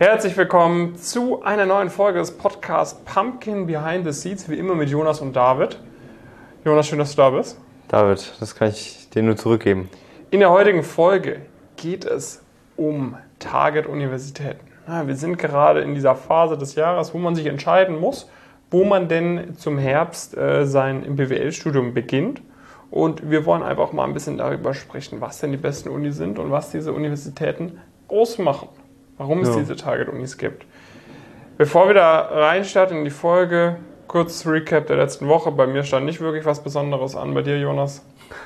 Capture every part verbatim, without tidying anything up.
Herzlich willkommen zu einer neuen Folge des Podcasts Pumpkin Behind the Seeds, wie immer mit Jonas und David. Jonas, schön, dass du da bist. David, das kann ich dir nur zurückgeben. In der heutigen Folge geht es um Target-Universitäten. Ja, wir sind gerade in dieser Phase des Jahres, wo man sich entscheiden muss, wo man denn zum Herbst äh, sein B W L-Studium beginnt. Und wir wollen einfach mal ein bisschen darüber sprechen, was denn die besten Unis sind und was diese Universitäten ausmachen. Warum es ja. diese Target-Unis gibt. Bevor wir da reinstarten in die Folge, kurz Recap der letzten Woche. Bei mir stand nicht wirklich was Besonderes an. Bei dir, Jonas?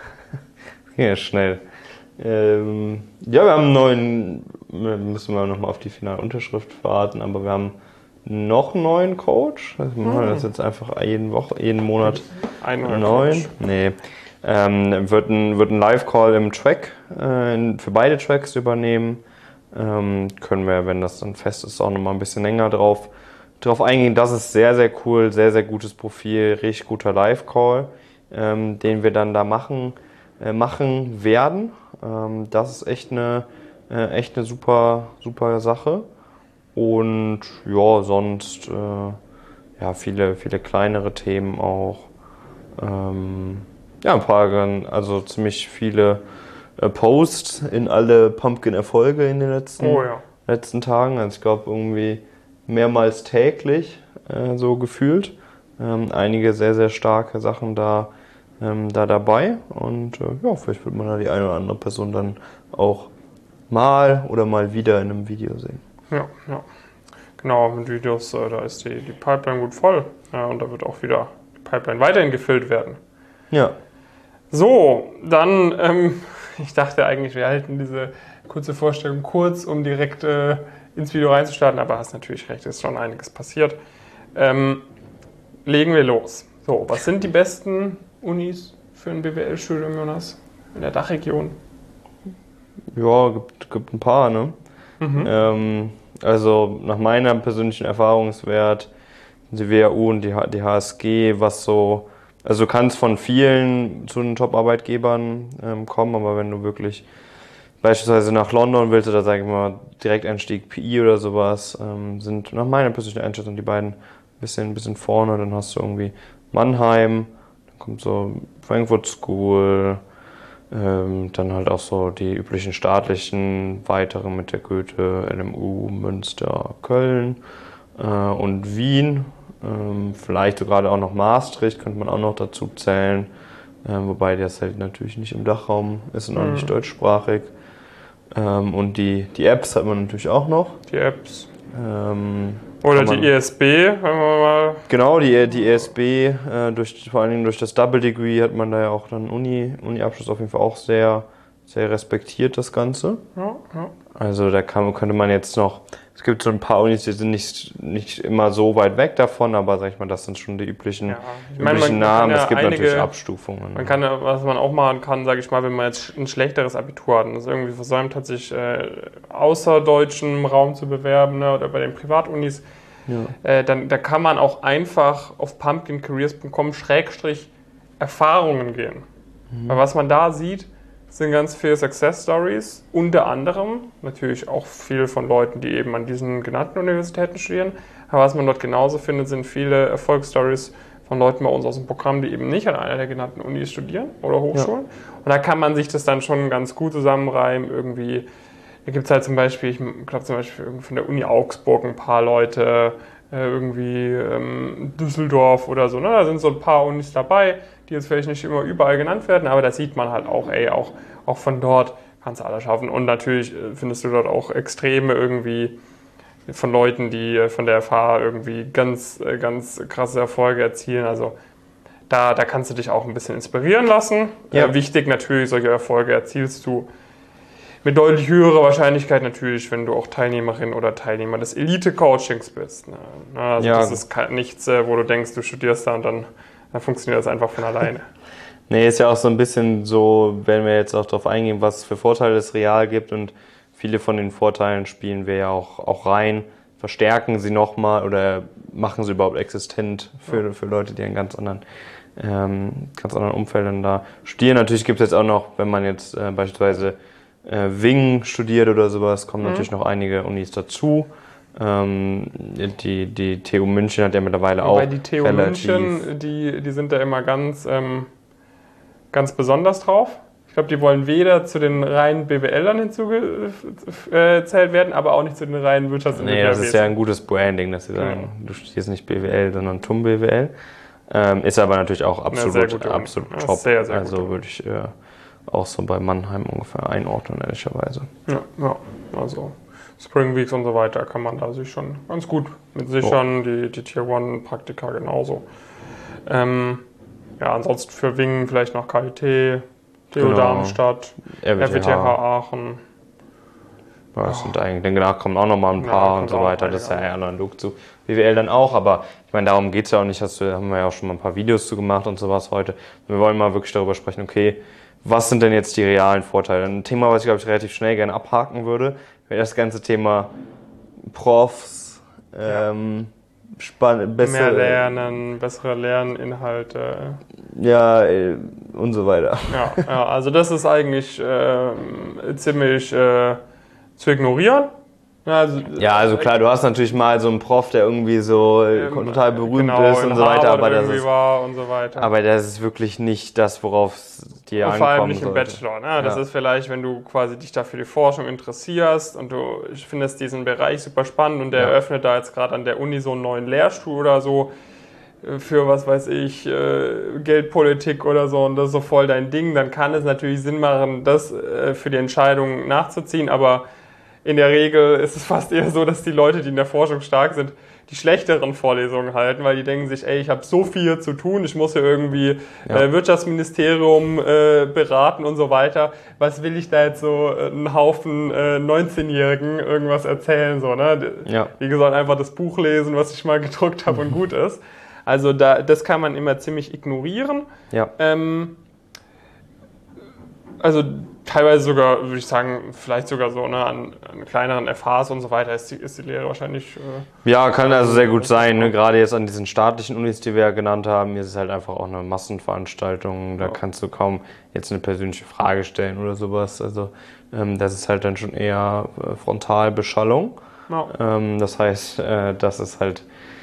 Ja, schnell. Ähm, ja, wir haben einen neuen, müssen wir nochmal auf die finale Unterschrift warten, aber wir haben noch einen neuen Coach. Also wir machen hm. das jetzt einfach jeden Woche, jeden Monat einen neuen. Nee. Ähm, wird ein, wird ein Live-Call im Track äh, für beide Tracks übernehmen. Ähm, können wir, wenn das dann fest ist, auch nochmal ein bisschen länger drauf, drauf eingehen. Das ist sehr, sehr cool, sehr, sehr gutes Profil, richtig guter Live-Call, ähm, den wir dann da machen, äh, machen werden. Ähm, das ist echt eine, äh, echt eine super, super Sache. Und ja, sonst äh, ja, viele, viele kleinere Themen auch. Ähm, ja, ein paar, also ziemlich viele äh, Posts in alle Pumpkin-Erfolge in den letzten, oh, ja. letzten Tagen. Also ich glaube irgendwie mehrmals täglich äh, so gefühlt. Ähm, einige sehr, sehr starke Sachen da, ähm, da dabei. Und äh, ja, vielleicht wird man da die eine oder andere Person dann auch mal oder mal wieder in einem Video sehen. Ja, ja. Genau, mit Videos, äh, da ist die, die Pipeline gut voll. Ja, und da wird auch wieder die Pipeline weiterhin gefüllt werden. Ja. So, dann, ähm, ich dachte eigentlich, wir halten diese kurze Vorstellung kurz, um direkt äh, ins Video reinzustarten, aber hast natürlich recht, ist schon einiges passiert. Ähm, legen wir los. So, was sind die besten Unis für ein B W L-Studium, Jonas, in der Dachregion? Ja, gibt, gibt ein paar, ne? Mhm. Ähm, also nach meinem persönlichen Erfahrungswert die W H U und die, H- die H S G, was so, also du kannst von vielen zu den Top-Arbeitgebern ähm, kommen, aber wenn du wirklich beispielsweise nach London willst oder sag ich mal Direkteinstieg P I oder sowas, ähm, sind nach meiner persönlichen Einschätzung die beiden ein bisschen, ein bisschen vorne. Dann hast du irgendwie Mannheim, dann kommt so Frankfurt School, ähm, dann halt auch so die üblichen staatlichen, weitere mit der Goethe, L M U, Münster, Köln äh, und Wien. Ähm, vielleicht sogar auch noch Maastricht könnte man auch noch dazu zählen, äh, wobei das halt natürlich nicht im Dachraum ist und auch nicht deutschsprachig. Ähm, und die, die Apps hat man natürlich auch noch. Die Apps. Ähm, Oder die E S B, wenn wir mal. Genau, die, die E S B, äh, durch, vor allen Dingen durch das Double Degree hat man da ja auch dann Uni, Uni-Abschluss auf jeden Fall auch sehr, sehr respektiert, das Ganze. Ja, ja. Also da kann, könnte man jetzt noch, es gibt so ein paar Unis, die sind nicht, nicht immer so weit weg davon, aber sag ich mal, das sind schon die üblichen, Ja, ich meine, üblichen man- man kann Namen. ja Es gibt einige- natürlich Abstufungen. Man kann, ja- was man auch machen kann, sage ich mal, wenn man jetzt ein schlechteres Abitur hat und das irgendwie versäumt hat, sich äh, außerdeutschem Raum zu bewerben, ne, oder bei den Privatunis, Ja. äh, dann da kann man auch einfach auf pumpkin careers punkt com Schrägstrich Erfahrungen gehen. Mhm. Weil was man da sieht, sind ganz viele Success Stories, unter anderem natürlich auch viel von Leuten, die eben an diesen genannten Universitäten studieren. Aber was man dort genauso findet, sind viele Erfolgsstories von Leuten bei uns aus dem Programm, die eben nicht an einer der genannten Unis studieren oder Hochschulen. Ja. Und da kann man sich das dann schon ganz gut zusammenreimen. Irgendwie, da gibt es halt zum Beispiel, ich glaube zum Beispiel von der Uni Augsburg ein paar Leute, irgendwie ähm, Düsseldorf oder so. Ne? Da sind so ein paar Unis dabei, die jetzt vielleicht nicht immer überall genannt werden, aber da sieht man halt auch, ey, auch, auch von dort kannst du alles schaffen. Und natürlich findest du dort auch Extreme irgendwie von Leuten, die von der F H irgendwie ganz, ganz krasse Erfolge erzielen. Also da, da kannst du dich auch ein bisschen inspirieren lassen. Ja. Äh, wichtig natürlich, solche Erfolge erzielst du mit deutlich höherer Wahrscheinlichkeit natürlich, wenn du auch Teilnehmerin oder Teilnehmer des Elite-Coachings bist. Ne? Also Ja. das ist nichts, wo du denkst, du studierst da und dann, dann funktioniert das einfach von alleine. Nee, ist ja auch so ein bisschen so, wenn wir jetzt auch darauf eingehen, was für Vorteile es real gibt, und viele von den Vorteilen spielen wir ja auch, auch rein, verstärken sie nochmal oder machen sie überhaupt existent für, für Leute, die in ganz anderen, ähm, ganz anderen Umfeldern da studieren. Natürlich gibt es jetzt auch noch, wenn man jetzt äh, beispielsweise äh, Wing studiert oder sowas, kommen Mhm. natürlich noch einige Unis dazu. Ähm, die, die T U München hat ja mittlerweile Wobei auch die T U relativ... München, die, die sind da immer ganz, ähm, ganz besonders drauf. Ich glaube, die wollen weder zu den reinen B W Lern hinzugezählt werden, aber auch nicht zu den reinen Wirtschaftsingenieurwesen. Nee, das ist ja ein gutes Branding, dass sie sagen, ja. Du studierst nicht B W L, sondern T U M B W L. Ähm, ist aber natürlich auch absolut, ja, absolut ja, top. Sehr, sehr also würde ich äh, auch so bei Mannheim ungefähr einordnen, ehrlicherweise. Ja, ja, also Spring Weeks und so weiter kann man da sich schon ganz gut mit sichern, oh. die, die Tier eins Praktika genauso. Ähm, ja, ansonsten für Wingen vielleicht noch K I T, T U genau. Darmstadt, R W T H Aachen. Ja, das sind eigentlich, danach kommen auch nochmal ein paar ja, und so weiter, das ist ja eher analog zu B W L dann auch, aber ich meine, darum geht es ja auch nicht, hast du, haben wir ja auch schon mal ein paar Videos zu gemacht und sowas heute. Wir wollen mal wirklich darüber sprechen, okay, was sind denn jetzt die realen Vorteile? Ein Thema, was ich glaube ich relativ schnell gerne abhaken würde, wäre das ganze Thema Profs, ähm, spann- mehr bessere, lernen, bessere Lerninhalte. Ja, und so weiter. Ja, ja, also das ist eigentlich äh, ziemlich äh, zu ignorieren. Also, ja, also klar, du hast natürlich mal so einen Prof, der irgendwie so ähm, total berühmt genau, ist und so weiter, aber das ist, war und so weiter. aber das ist wirklich nicht das, worauf es dir ankommt. Vor allem nicht im sollte. Bachelor. Ne? Das ja. ist vielleicht, wenn du quasi dich da für die Forschung interessierst und du findest diesen Bereich super spannend und der ja. eröffnet da jetzt gerade an der Uni so einen neuen Lehrstuhl oder so für, was weiß ich, Geldpolitik oder so und das ist so voll dein Ding, dann kann es natürlich Sinn machen, das für die Entscheidung nachzuziehen, aber in der Regel ist es fast eher so, dass die Leute, die in der Forschung stark sind, die schlechteren Vorlesungen halten, weil die denken sich, ey, ich habe so viel zu tun, ich muss hier irgendwie ja. äh, Wirtschaftsministerium äh, beraten und so weiter. Was will ich da jetzt so äh, einen Haufen äh, neunzehnjährigen irgendwas erzählen? So, ne? Ja. Die sollen einfach das Buch lesen, was ich mal gedruckt habe und gut ist. Also da, das kann man immer ziemlich ignorieren. Ja. Ähm, also teilweise sogar, würde ich sagen, vielleicht sogar so ne, an, an kleineren F Hs und so weiter ist die, ist die Lehre wahrscheinlich... Äh, ja, kann also sehr gut sein. Ne? Gerade jetzt an diesen staatlichen Unis, die wir ja genannt haben, ist es halt einfach auch eine Massenveranstaltung. Da ja. kannst du kaum jetzt eine persönliche Frage stellen oder sowas. Also ähm, das ist halt dann schon eher äh, Frontalbeschallung. Ja. Ähm, das heißt, äh, das ist halt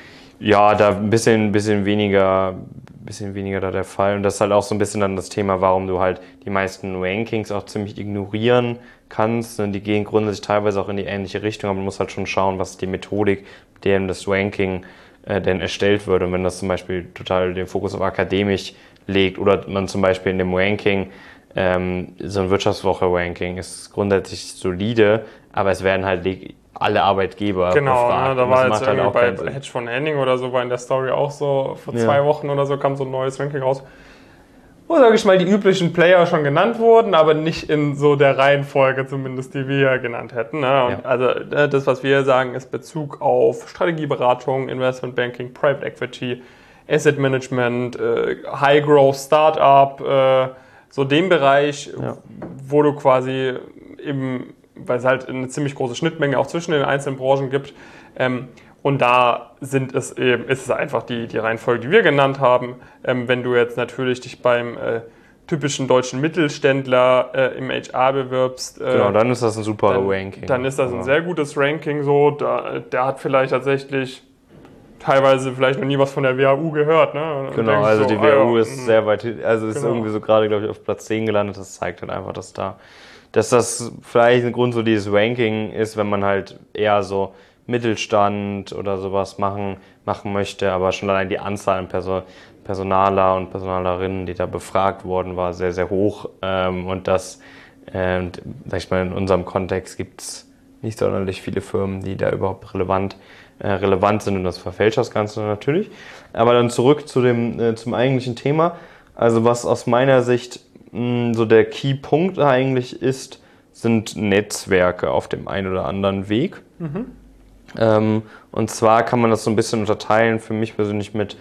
ja da ein bisschen, bisschen weniger... bisschen weniger da der Fall. Und das ist halt auch so ein bisschen dann das Thema, warum du halt die meisten Rankings auch ziemlich ignorieren kannst. Und die gehen grundsätzlich teilweise auch in die ähnliche Richtung, aber man muss halt schon schauen, was die Methodik, mit der das Ranking äh, denn erstellt wird. Und wenn das zum Beispiel total den Fokus auf akademisch legt oder man zum Beispiel in dem Ranking, ähm, so ein Wirtschaftswoche-Ranking ist grundsätzlich solide, aber es werden halt alle Arbeitgeber genau, befragt. Ne, da war jetzt halt irgendwie bei Hedge von Henning oder so, war in der Story auch so, vor ja. zwei Wochen oder so kam so ein neues Ranking raus, wo, sage ich mal, die üblichen Player schon genannt wurden, aber nicht in so der Reihenfolge zumindest, die wir genannt hätten. Ne? Und ja. also das, was wir sagen, ist Bezug auf Strategieberatung, Investmentbanking, Private Equity, Asset Management, äh, High Growth Startup, äh, so dem Bereich, ja. wo du quasi eben, weil es halt eine ziemlich große Schnittmenge auch zwischen den einzelnen Branchen gibt. Ähm, und da sind es eben, ist es einfach die, die Reihenfolge, die wir genannt haben. Ähm, wenn du jetzt natürlich dich beim äh, typischen deutschen Mittelständler äh, im H R bewirbst. Äh, genau, dann ist das ein super dann, Ranking. Dann ist das ein sehr gutes Ranking. So, da, der hat vielleicht tatsächlich teilweise vielleicht noch nie was von der W H U gehört. Ne? Genau, also so, die ah, W H U ja, ist sehr weit, also ist genau. irgendwie so gerade, glaube ich, auf Platz zehn gelandet. Das zeigt halt einfach, dass da, dass das vielleicht ein grundsolides Ranking ist, wenn man halt eher so Mittelstand oder sowas machen, machen möchte, aber schon allein die Anzahl an Person, Personaler und Personalerinnen, die da befragt worden war, sehr, sehr hoch. Ähm, und das, äh, sag ich mal, in unserem Kontext gibt es nicht sonderlich viele Firmen, die da überhaupt relevant äh, relevant sind, und das verfälscht das Ganze natürlich. Aber dann zurück zu dem, äh, zum eigentlichen Thema. Also was aus meiner Sicht mh, so der Key-Punkt eigentlich ist, sind Netzwerke auf dem einen oder anderen Weg. Mhm. Ähm, und zwar kann man das so ein bisschen unterteilen, für mich persönlich mit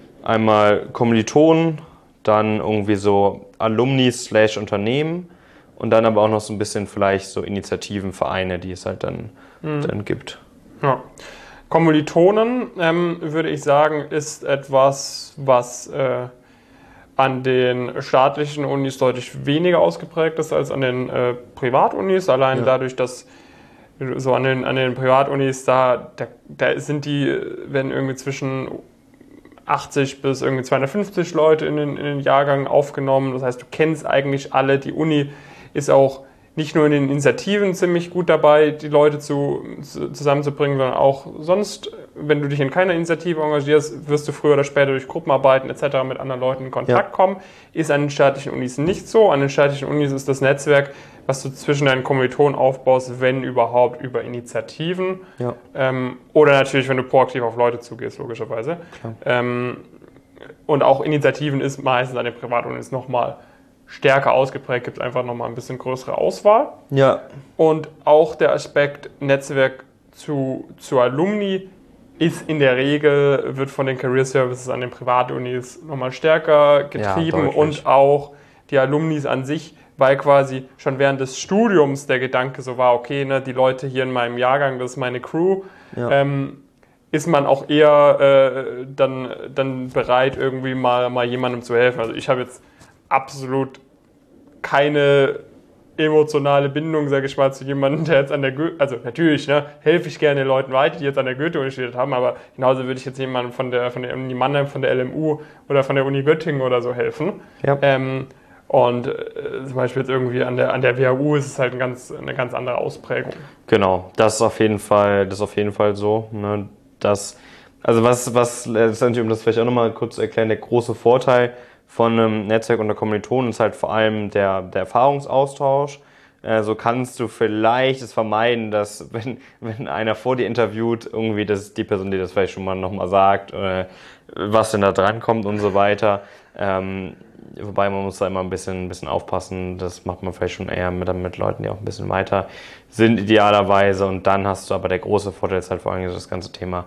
einmal Kommilitonen, dann irgendwie so Alumni slash Unternehmen und dann aber auch noch so ein bisschen vielleicht so Initiativen, Vereine, die es halt dann, mhm. dann gibt. Ja. Kommilitonen, ähm, würde ich sagen, ist etwas, was äh, an den staatlichen Unis deutlich weniger ausgeprägt ist als an den äh, Privatunis, allein ja. dadurch, dass so an den, an den Privatunis, da, da, da sind die, werden irgendwie zwischen achtzig bis irgendwie zweihundertfünfzig Leute in den, in den Jahrgang aufgenommen. Das heißt, du kennst eigentlich alle. Die Uni ist auch nicht nur in den Initiativen ziemlich gut dabei, die Leute zu, zu, zusammenzubringen, sondern auch sonst, wenn du dich in keiner Initiative engagierst, wirst du früher oder später durch Gruppenarbeiten et cetera mit anderen Leuten in Kontakt ja. kommen. Ist an den staatlichen Unis nicht so. An den staatlichen Unis ist das Netzwerk, was du zwischen deinen Kommilitonen aufbaust, wenn überhaupt, über Initiativen. Ja. Ähm, oder natürlich, wenn du proaktiv auf Leute zugehst, logischerweise. Ähm, und auch Initiativen ist meistens an den Privatunis nochmal stärker ausgeprägt, gibt es einfach nochmal ein bisschen größere Auswahl. Ja. Und auch der Aspekt Netzwerk zu, zu Alumni ist in der Regel, wird von den Career Services an den Privatunis nochmal stärker getrieben ja, und auch die Alumnis an sich, weil quasi schon während des Studiums der Gedanke so war, okay, ne, die Leute hier in meinem Jahrgang, das ist meine Crew, ja. ähm, ist man auch eher äh, dann, dann bereit, irgendwie mal, mal jemandem zu helfen. Also ich habe jetzt absolut keine emotionale Bindung, sage ich mal, zu jemandem, der jetzt an der Goethe, also natürlich, ne, helfe ich gerne den Leuten weiter, die jetzt an der Goethe-Uni studiert haben, aber genauso würde ich jetzt jemandem von der, von der Uni Mannheim, von der L M U oder von der Uni Göttingen oder so helfen. Ja. Ähm, und äh, zum Beispiel jetzt irgendwie an der, an der W H U ist es halt ein ganz, eine ganz andere Ausprägung. Genau, das ist auf jeden Fall, das ist auf jeden Fall so, ne, dass, also was, was letztendlich, um das vielleicht auch nochmal kurz zu erklären, der große Vorteil von einem Netzwerk unter Kommilitonen ist halt vor allem der, der Erfahrungsaustausch. Äh, so kannst du vielleicht es vermeiden, dass wenn, wenn einer vor dir interviewt, irgendwie das, die Person, die das vielleicht schon mal nochmal sagt, äh, was denn da dran kommt und so weiter. Ähm, wobei man muss da immer ein bisschen, ein bisschen aufpassen. Das macht man vielleicht schon eher mit, mit Leuten, die auch ein bisschen weiter sind idealerweise. Und dann hast du aber der große Vorteil ist halt vor allem das ganze Thema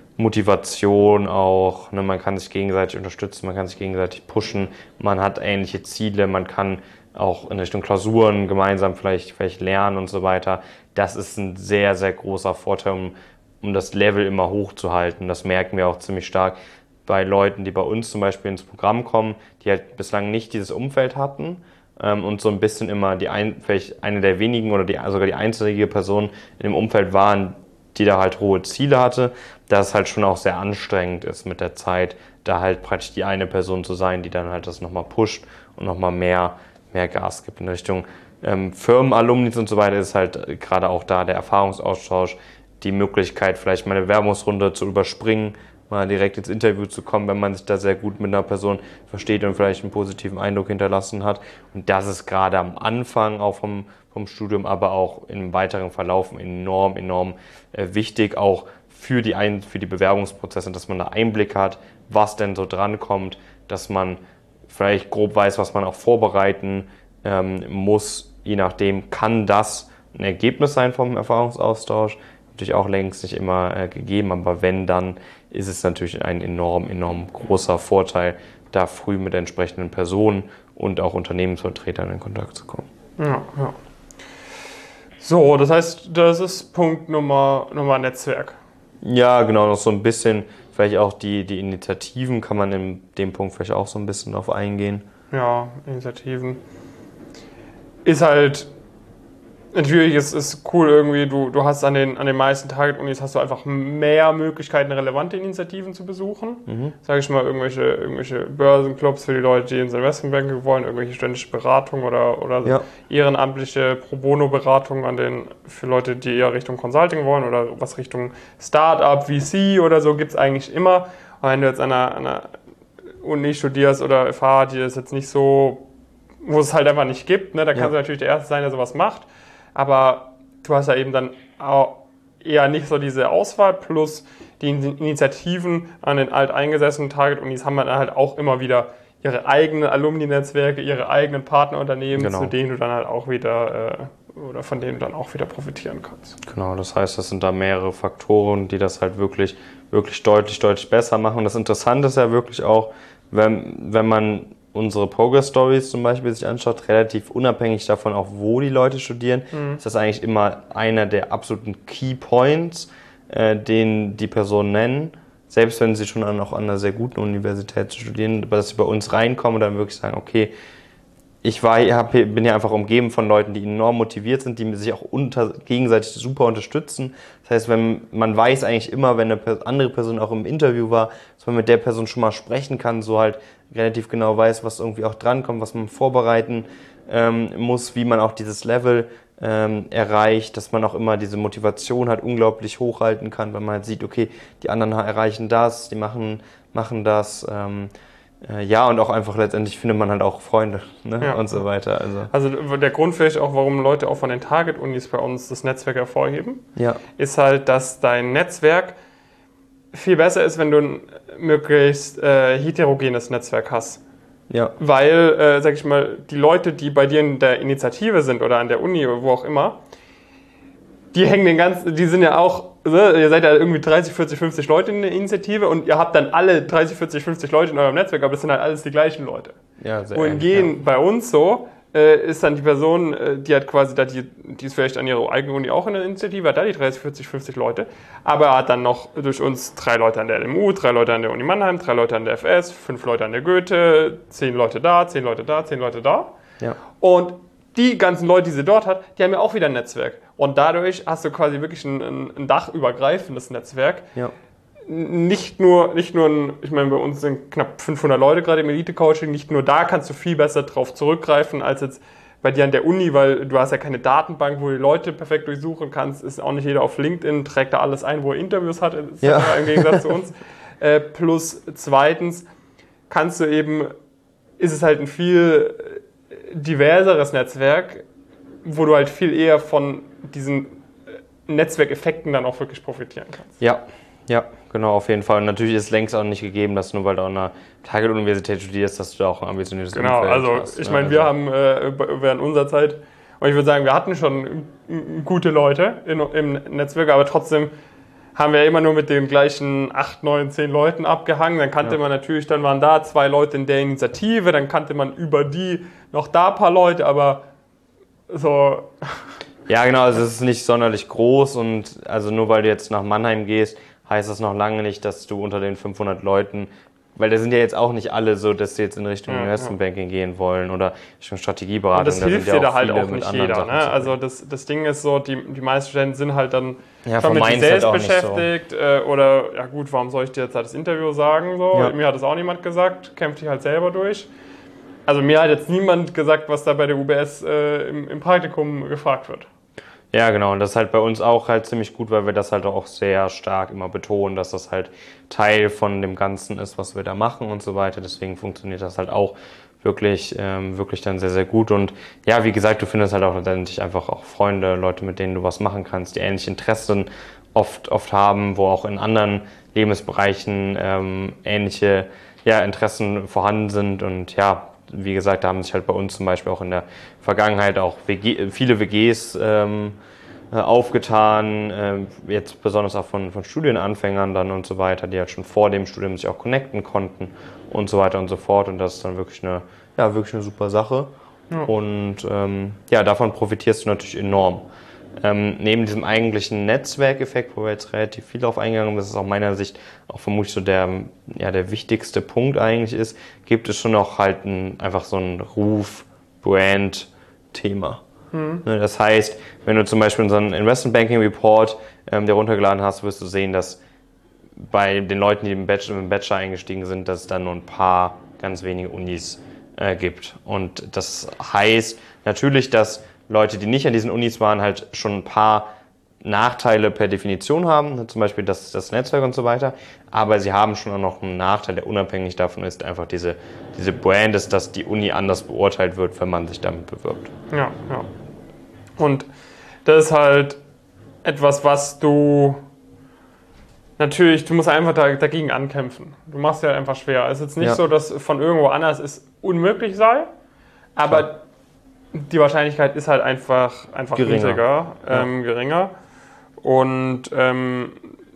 Motivation auch, ne, man kann sich gegenseitig unterstützen, man kann sich gegenseitig pushen, man hat ähnliche Ziele, man kann auch in Richtung Klausuren gemeinsam vielleicht, vielleicht lernen und so weiter. Das ist ein sehr, sehr großer Vorteil, um, um das Level immer hochzuhalten. Das merken wir auch ziemlich stark bei Leuten, die bei uns zum Beispiel ins Programm kommen, die halt bislang nicht dieses Umfeld hatten ähm, und so ein bisschen immer die ein, vielleicht eine der wenigen oder die, sogar die einzige Person in dem Umfeld waren, die da halt hohe Ziele hatte, dass es halt schon auch sehr anstrengend ist mit der Zeit, da halt praktisch die eine Person zu sein, die dann halt das nochmal pusht und nochmal mehr, mehr Gas gibt in Richtung ähm, Firmenalumnis und so weiter, ist halt gerade auch da der Erfahrungsaustausch, die Möglichkeit, vielleicht mal eine Bewerbungsrunde zu überspringen, mal direkt ins Interview zu kommen, wenn man sich da sehr gut mit einer Person versteht und vielleicht einen positiven Eindruck hinterlassen hat. Und das ist gerade am Anfang auch vom, vom Studium, aber auch im weiteren Verlauf enorm, enorm äh, wichtig, auch für die, Ein- für die Bewerbungsprozesse, dass man da Einblick hat, was denn so drankommt, dass man vielleicht grob weiß, was man auch vorbereiten ähm, muss. Je nachdem kann das ein Ergebnis sein vom Erfahrungsaustausch. Natürlich auch längst nicht immer äh, gegeben, aber wenn, dann ist es natürlich ein enorm, enorm großer Vorteil, da früh mit entsprechenden Personen und auch Unternehmensvertretern in Kontakt zu kommen. Ja, ja. So, das heißt, das ist Punkt Nummer, Nummer Netzwerk. Ja, genau, noch so ein bisschen, vielleicht auch die, die Initiativen kann man in dem Punkt vielleicht auch so ein bisschen drauf eingehen. Ja, Initiativen. Ist halt, natürlich ist es cool irgendwie, du, du hast an den, an den meisten Target-Unis hast du einfach mehr Möglichkeiten, relevante Initiativen zu besuchen. Mhm. Sag ich mal, irgendwelche, irgendwelche Börsenclubs für die Leute, die ins Investmentbanking wollen, irgendwelche ständische Beratung oder, oder ja. ehrenamtliche Pro-Bono-Beratung an den, für Leute, die eher Richtung Consulting wollen oder was Richtung Startup, V C oder so, gibt es eigentlich immer. Und wenn du jetzt an einer, an einer Uni studierst oder F H, die das jetzt nicht so, wo es halt einfach nicht gibt, ne, da kannst ja. du natürlich der Erste sein, der sowas macht. Aber du hast ja eben dann auch eher nicht so diese Auswahl, plus die Initiativen an den alteingesessenen Target-Unis haben dann halt auch immer wieder ihre eigenen Alumni-Netzwerke, ihre eigenen Partnerunternehmen, genau. zu denen du dann halt auch wieder äh, oder von denen du dann auch wieder profitieren kannst. Genau, das heißt, das sind da mehrere Faktoren, die das halt wirklich, wirklich deutlich, deutlich besser machen. Und das Interessante ist ja wirklich auch, wenn, wenn man unsere Progress Stories zum Beispiel sich anschaut, relativ unabhängig davon, auch wo die Leute studieren, mhm. ist das eigentlich immer einer der absoluten Key Points, äh, den die Personen nennen, selbst wenn sie schon auch an einer sehr guten Universität studieren, dass sie bei uns reinkommen und dann wirklich sagen, okay, ich war, hab, bin ja einfach umgeben von Leuten, die enorm motiviert sind, die sich auch unter, gegenseitig super unterstützen. Das heißt, wenn man weiß eigentlich immer, wenn eine andere Person auch im Interview war, dass man mit der Person schon mal sprechen kann, so halt relativ genau weiß, was irgendwie auch drankommt, was man vorbereiten ähm, muss, wie man auch dieses Level ähm, erreicht, dass man auch immer diese Motivation halt unglaublich hochhalten kann, wenn man halt sieht, okay, die anderen erreichen das, die machen, machen das, ähm, ja, und auch einfach letztendlich findet man halt auch Freunde, ne? Ja. Und so weiter. Also. also der Grund vielleicht auch, warum Leute auch von den Target-Unis bei uns das Netzwerk hervorheben, ja. ist halt, dass dein Netzwerk viel besser ist, wenn du ein möglichst äh, heterogenes Netzwerk hast. Ja. Weil, äh, sag ich mal, die Leute, die bei dir in der Initiative sind oder an der Uni oder wo auch immer, die hängen den ganzen, die sind ja auch, ihr seid ja irgendwie dreißig, vierzig, fünfzig Leute in der Initiative und ihr habt dann alle dreißig, vierzig, fünfzig Leute in eurem Netzwerk, aber das sind halt alles die gleichen Leute. Ja, sehr Wohingegen ja. bei uns so, äh, ist dann die Person, äh, die hat quasi, da die, die ist vielleicht an ihrer eigenen Uni auch in der Initiative, hat da die dreißig, vierzig, fünfzig Leute, aber hat dann noch durch uns drei Leute an der L M U, drei Leute an der Uni Mannheim, drei Leute an der F S, fünf Leute an der Goethe, zehn Leute da, zehn Leute da, zehn Leute da. Ja. Und die ganzen Leute, die sie dort hat, die haben ja auch wieder ein Netzwerk. Und dadurch hast du quasi wirklich ein, ein dachübergreifendes Netzwerk. Ja. Nicht nur, nicht nur ein, ich meine, bei uns sind knapp fünfhundert Leute gerade im Elite-Coaching, nicht nur da kannst du viel besser drauf zurückgreifen als jetzt bei dir an der Uni, weil du hast ja keine Datenbank, wo du die Leute perfekt durchsuchen kannst. Ist auch nicht jeder auf LinkedIn, trägt da alles ein, wo er Interviews hat, ja. im Gegensatz zu uns. Äh, plus zweitens kannst du eben, ist es halt ein viel diverseres Netzwerk, wo du halt viel eher von diesen Netzwerkeffekten dann auch wirklich profitieren kannst. Ja, ja, genau, auf jeden Fall. Und natürlich ist es längst auch nicht gegeben, dass nur weil du an einer Target-Universität studierst, dass du da auch ein ambitioniertes Genau, Umfeld also hast. ich Ne? meine, wir haben äh, während unserer Zeit, und ich würde sagen, wir hatten schon gute Leute in, im Netzwerk, aber trotzdem haben wir immer nur mit den gleichen acht, neun, zehn Leuten abgehangen. Dann kannte ja. man natürlich, dann waren da zwei Leute in der Initiative, dann kannte man über die noch da ein paar Leute, aber so... Ja, genau, also es ist nicht sonderlich groß und also nur weil du jetzt nach Mannheim gehst, heißt das noch lange nicht, dass du unter den fünfhundert Leuten, weil da sind ja jetzt auch nicht alle so, dass sie jetzt in Richtung ja, Investmentbanking ja. gehen wollen oder Richtung Strategieberatung. Und das da hilft sind ja dir da auch halt viele auch nicht mit jeder. Ne? Also das, das Ding ist so, die, die meisten Studenten sind halt dann ja, schon mit sich selbst selbst beschäftigt. So. Äh, oder, ja gut, warum soll ich dir jetzt halt das Interview sagen? So? Ja. Mir hat das auch niemand gesagt, kämpft dich halt selber durch. Also mir hat jetzt niemand gesagt, was da bei der U B S äh, im, im Praktikum gefragt wird. Ja, genau. Und das ist halt bei uns auch halt ziemlich gut, weil wir das halt auch sehr stark immer betonen, dass das halt Teil von dem Ganzen ist, was wir da machen und so weiter. Deswegen funktioniert das halt auch wirklich, ähm, wirklich dann sehr, sehr gut. Und ja, wie gesagt, du findest halt auch letztendlich einfach auch Freunde, Leute, mit denen du was machen kannst, die ähnliche Interessen oft, oft haben, wo auch in anderen Lebensbereichen ähm, ähnliche ja, Interessen vorhanden sind. Und ja, wie gesagt, da haben sich halt bei uns zum Beispiel auch in der Vergangenheit auch W G, viele W Gs ähm, aufgetan, äh, jetzt besonders auch von, von Studienanfängern dann und so weiter, die halt schon vor dem Studium sich auch connecten konnten und so weiter und so fort. Und das ist dann wirklich eine, ja, wirklich eine super Sache. Ja. Und ähm, ja, davon profitierst du natürlich enorm. Ähm, neben diesem eigentlichen Netzwerkeffekt, wo wir jetzt relativ viel drauf eingegangen sind, das ist aus meiner Sicht auch vermutlich so der, ja, der wichtigste Punkt eigentlich ist, gibt es schon noch halt ein, einfach so ein Ruf-Brand-Thema. Mhm. Das heißt, wenn du zum Beispiel unseren Investment Banking Report ähm, dir runtergeladen hast, wirst du sehen, dass bei den Leuten, die im Bachelor, im Bachelor eingestiegen sind, dass es dann nur ein paar ganz wenige Unis äh, gibt. Und das heißt natürlich, dass Leute, die nicht an diesen Unis waren, halt schon ein paar Nachteile per Definition haben, zum Beispiel das, das Netzwerk und so weiter, aber sie haben schon auch noch einen Nachteil, der unabhängig davon ist, einfach diese, diese Brand ist, dass die Uni anders beurteilt wird, wenn man sich damit bewirbt. Ja, ja. Und das ist halt etwas, was du natürlich, du musst einfach da, dagegen ankämpfen. Du machst ja einfach schwer. Es ist jetzt nicht ja. so, dass von irgendwo anders es unmöglich sei, aber Klar. die Wahrscheinlichkeit ist halt einfach, einfach geringer. niedriger, ähm, ja. geringer. Und ähm,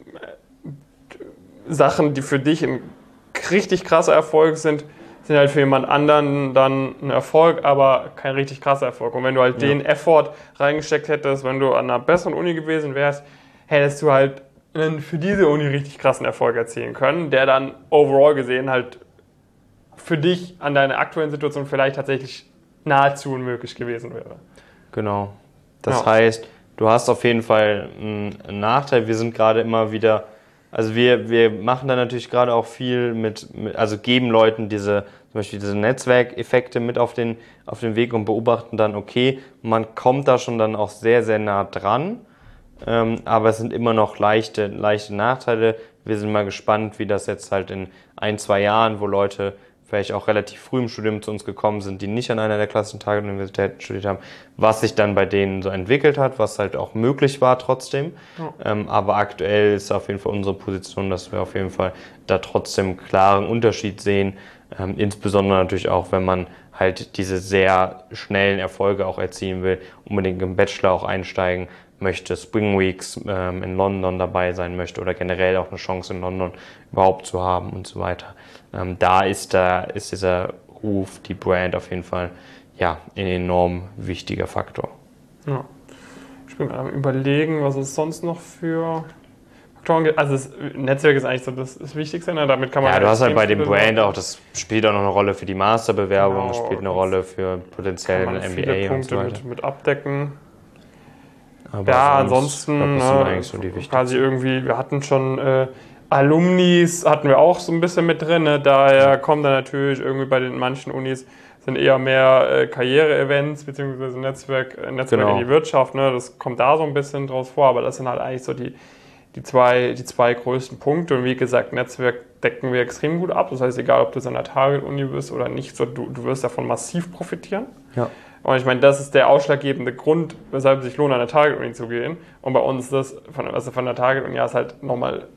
Sachen, die für dich ein richtig krasser Erfolg sind, sind halt für jemand anderen dann ein Erfolg, aber kein richtig krasser Erfolg. Und wenn du halt ja. den Effort reingesteckt hättest, wenn du an einer besseren Uni gewesen wärst, hättest du halt einen für diese Uni richtig krassen Erfolg erzielen können, der dann overall gesehen halt für dich an deiner aktuellen Situation vielleicht tatsächlich nahezu unmöglich gewesen wäre. Genau. Das Ja. heißt, du hast auf jeden Fall einen Nachteil. Wir sind gerade immer wieder, also wir, wir machen da natürlich gerade auch viel mit, mit, also geben Leuten diese, zum Beispiel diese Netzwerkeffekte mit auf den, auf den Weg und beobachten dann, okay, man kommt da schon dann auch sehr, sehr nah dran, ähm, aber es sind immer noch leichte, leichte Nachteile. Wir sind mal gespannt, wie das jetzt halt in ein, zwei Jahren, wo Leute vielleicht auch relativ früh im Studium zu uns gekommen sind, die nicht an einer der klassischen Target-Universitäten studiert haben, was sich dann bei denen so entwickelt hat, was halt auch möglich war trotzdem. Ja. Ähm, aber aktuell ist auf jeden Fall unsere Position, dass wir auf jeden Fall da trotzdem einen klaren Unterschied sehen. Ähm, insbesondere natürlich auch, wenn man halt diese sehr schnellen Erfolge auch erzielen will, unbedingt im Bachelor auch einsteigen möchte, Spring Weeks ähm, in London dabei sein möchte oder generell auch eine Chance in London überhaupt zu haben und so weiter. Ähm, da ist, da ist dieser Ruf, die Brand auf jeden Fall ja, ein enorm wichtiger Faktor. Ja. Ich bin gerade am Überlegen, was es sonst noch für Faktoren gibt. Also das Netzwerk ist eigentlich so das, das Wichtigste, ne? Damit kann man ja, halt du hast halt bei dem viele Brand Leute- auch, das spielt auch noch eine Rolle für die Masterbewerbung, Genau, das spielt eine das Rolle für kann potenziellen man M B viele A und Punkte so weiter. mit, mit abdecken. Aber Ja, sonst, ansonsten glaub, das sind ne, eigentlich so die wichtigsten. quasi irgendwie, wir hatten schon äh, Alumnis, hatten wir auch so ein bisschen mit drin, ne? Daher kommen dann natürlich irgendwie bei den manchen Unis sind eher mehr äh, Karriere-Events beziehungsweise Netzwerk, äh, Netzwerk Genau. in die Wirtschaft, ne? Das kommt da so ein bisschen draus vor, aber das sind halt eigentlich so die, die, zwei, die zwei größten Punkte und wie gesagt, Netzwerk decken wir extrem gut ab, das heißt, egal ob du so an der Target-Uni bist oder nicht, so, du, du wirst davon massiv profitieren. Ja. Und ich meine, das ist der ausschlaggebende Grund, weshalb es sich lohnt, an der Target-Uni zu gehen. Und bei uns ist das von, also von der Target-Uni aus halt nochmal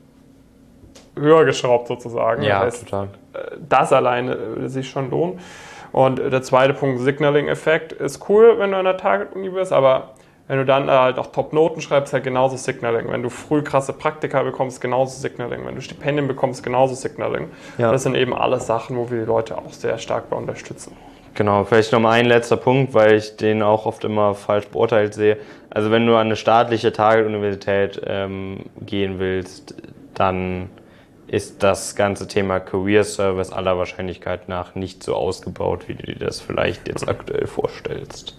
höher geschraubt sozusagen. Ja, das heißt, total. das alleine würde sich schon lohnen. Und der zweite Punkt, Signaling-Effekt, ist cool, wenn du an der Target-Uni bist, aber wenn du dann halt auch Top-Noten schreibst, halt genauso Signaling. Wenn du früh krasse Praktika bekommst, genauso Signaling. Wenn du Stipendien bekommst, genauso Signaling. Ja. Das sind eben alles Sachen, wo wir die Leute auch sehr stark bei unterstützen. Genau, vielleicht noch mal ein letzter Punkt, weil ich den auch oft immer falsch beurteilt sehe. Also wenn du an eine staatliche Target-Universität ähm, gehen willst, dann ist das ganze Thema Career Service aller Wahrscheinlichkeit nach nicht so ausgebaut, wie du dir das vielleicht jetzt aktuell vorstellst.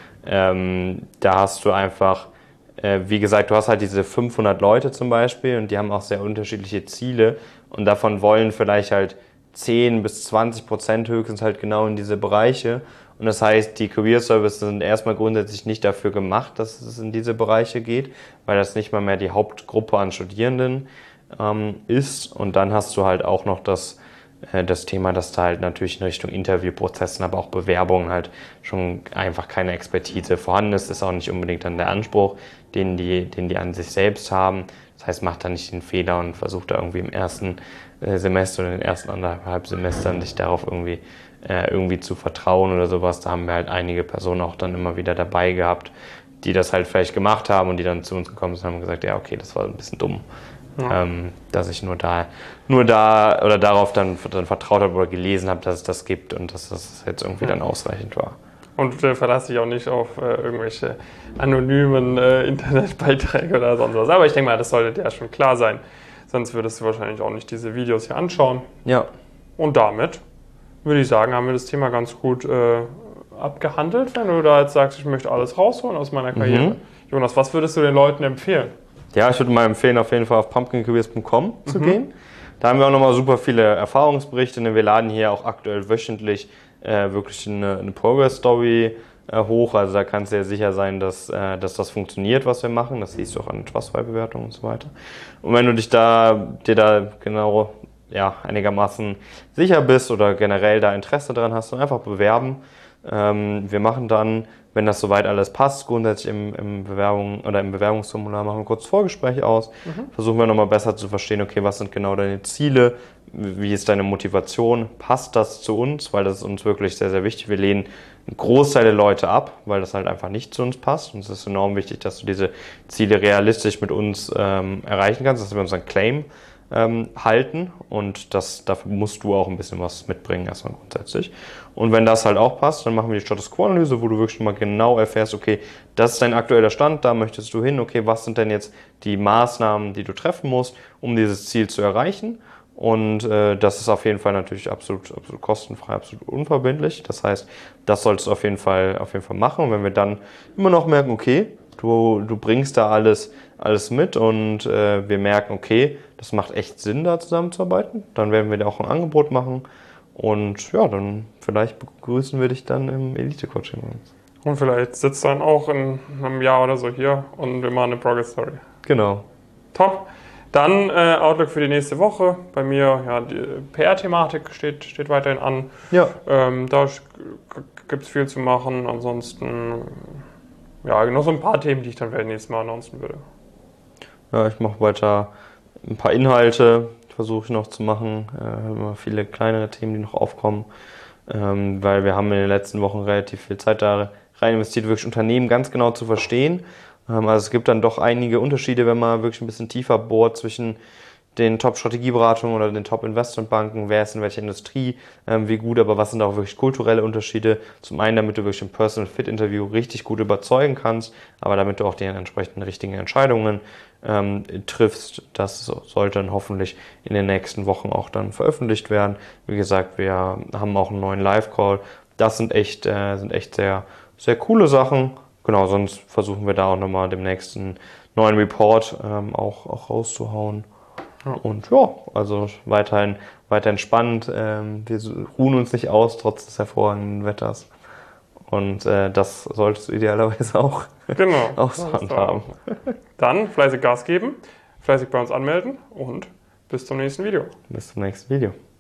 Ähm, da hast du einfach, äh, wie gesagt, du hast halt diese fünfhundert Leute zum Beispiel und die haben auch sehr unterschiedliche Ziele und davon wollen vielleicht halt zehn bis zwanzig Prozent höchstens halt genau in diese Bereiche. Und das heißt, die Career Services sind erstmal grundsätzlich nicht dafür gemacht, dass es in diese Bereiche geht, weil das nicht mal mehr die Hauptgruppe an Studierenden ähm, ist. Und dann hast du halt auch noch das, äh, das Thema, dass da halt natürlich in Richtung Interviewprozessen, aber auch Bewerbungen halt schon einfach keine Expertise vorhanden ist. Das ist auch nicht unbedingt dann der Anspruch, den die, den die an sich selbst haben. Das heißt, macht da nicht den Fehler und versucht da irgendwie im ersten Semester oder in den ersten anderthalb Semestern dich darauf irgendwie, äh, irgendwie zu vertrauen oder sowas. Da haben wir halt einige Personen auch dann immer wieder dabei gehabt, die das halt vielleicht gemacht haben und die dann zu uns gekommen sind und haben gesagt, ja okay, das war ein bisschen dumm, ja. ähm, dass ich nur da, nur da oder darauf dann, dann vertraut habe oder gelesen habe, dass es das gibt und dass das jetzt irgendwie ja. dann ausreichend war. Und äh, verlasse dich auch nicht auf äh, irgendwelche anonymen äh, Internetbeiträge oder sonst was. Aber ich denke mal, das sollte dir ja schon klar sein. Sonst würdest du wahrscheinlich auch nicht diese Videos hier anschauen. Ja. Und damit würde ich sagen, haben wir das Thema ganz gut äh, abgehandelt. Wenn du da jetzt sagst, ich möchte alles rausholen aus meiner Karriere. Mhm. Jonas, was würdest du den Leuten empfehlen? Ja, ich würde mal empfehlen, auf jeden Fall auf pumpkin careers punkt com mhm. zu gehen. Da haben wir auch nochmal super viele Erfahrungsberichte. Denn wir laden hier auch aktuell wöchentlich äh, wirklich eine, eine Progress-Story äh, hoch. Also da kannst du ja sicher sein, dass, äh, dass das funktioniert, was wir machen. Das siehst du auch an den Trustfile-Bewertungen und so weiter. Und wenn du dich da, dir da genau ja, einigermaßen sicher bist oder generell da Interesse dran hast, dann einfach bewerben. Ähm, wir machen dann, wenn das soweit alles passt, grundsätzlich im, im Bewerbung oder im Bewerbungsformular machen wir kurz Vorgespräche aus. Mhm. Versuchen wir nochmal besser zu verstehen, okay, was sind genau deine Ziele, wie ist deine Motivation, passt das zu uns, weil das ist uns wirklich sehr, sehr wichtig. Wir lehnen einen Großteil der Leute ab, weil das halt einfach nicht zu uns passt. Und es ist enorm wichtig, dass du diese Ziele realistisch mit uns ähm, erreichen kannst, dass wir unseren Claim ähm, halten und das, dafür musst du auch ein bisschen was mitbringen, erstmal grundsätzlich. Und wenn das halt auch passt, dann machen wir die Status Quo-Analyse, wo du wirklich mal genau erfährst, okay, das ist dein aktueller Stand, da möchtest du hin, okay, was sind denn jetzt die Maßnahmen, die du treffen musst, um dieses Ziel zu erreichen? Und äh, das ist auf jeden Fall natürlich absolut, absolut kostenfrei, absolut unverbindlich. Das heißt, das solltest du auf jeden Fall, auf jeden Fall machen. Und wenn wir dann immer noch merken, okay, du, du bringst da alles, alles mit und äh, wir merken, okay, das macht echt Sinn, da zusammenzuarbeiten, dann werden wir dir auch ein Angebot machen. Und ja, dann vielleicht begrüßen wir dich dann im Elite-Coaching bei uns. Und vielleicht sitzt du dann auch in einem Jahr oder so hier und wir machen eine Progress-Story. Genau. Top. Dann äh, Outlook für die nächste Woche. Bei mir, ja, die P R-Thematik steht, steht weiterhin an. Ja. Ähm, da gibt es viel zu machen. Ansonsten, ja, noch so ein paar Themen, die ich dann vielleicht nächstes Mal announcen würde. Ja, ich mache weiter ein paar Inhalte, versuche ich noch zu machen. Äh, immer viele kleinere Themen, die noch aufkommen. Ähm, weil wir haben in den letzten Wochen relativ viel Zeit da rein investiert, wirklich Unternehmen ganz genau zu verstehen. Ähm, also es gibt dann doch einige Unterschiede, wenn man wirklich ein bisschen tiefer bohrt zwischen den Top-Strategieberatungen oder den Top-Investmentbanken, wer ist in welcher Industrie, ähm, wie gut, aber was sind auch wirklich kulturelle Unterschiede. Zum einen, damit du wirklich im Personal-Fit-Interview richtig gut überzeugen kannst, aber damit du auch die entsprechenden richtigen Entscheidungen ähm, triffst. Das sollte dann hoffentlich in den nächsten Wochen auch dann veröffentlicht werden. Wie gesagt, wir haben auch einen neuen Live-Call. Das sind echt, äh, sind echt sehr, sehr coole Sachen. Genau, sonst versuchen wir da auch nochmal demnächst einen neuen Report ähm, auch, auch rauszuhauen. Ja. Und ja, also weiterhin, weiterhin spannend. Ähm, wir ruhen uns nicht aus, trotz des hervorragenden Wetters. Und äh, das solltest du idealerweise auch, genau, auch so handhaben. Dann fleißig Gas geben, fleißig bei uns anmelden und bis zum nächsten Video. Bis zum nächsten Video.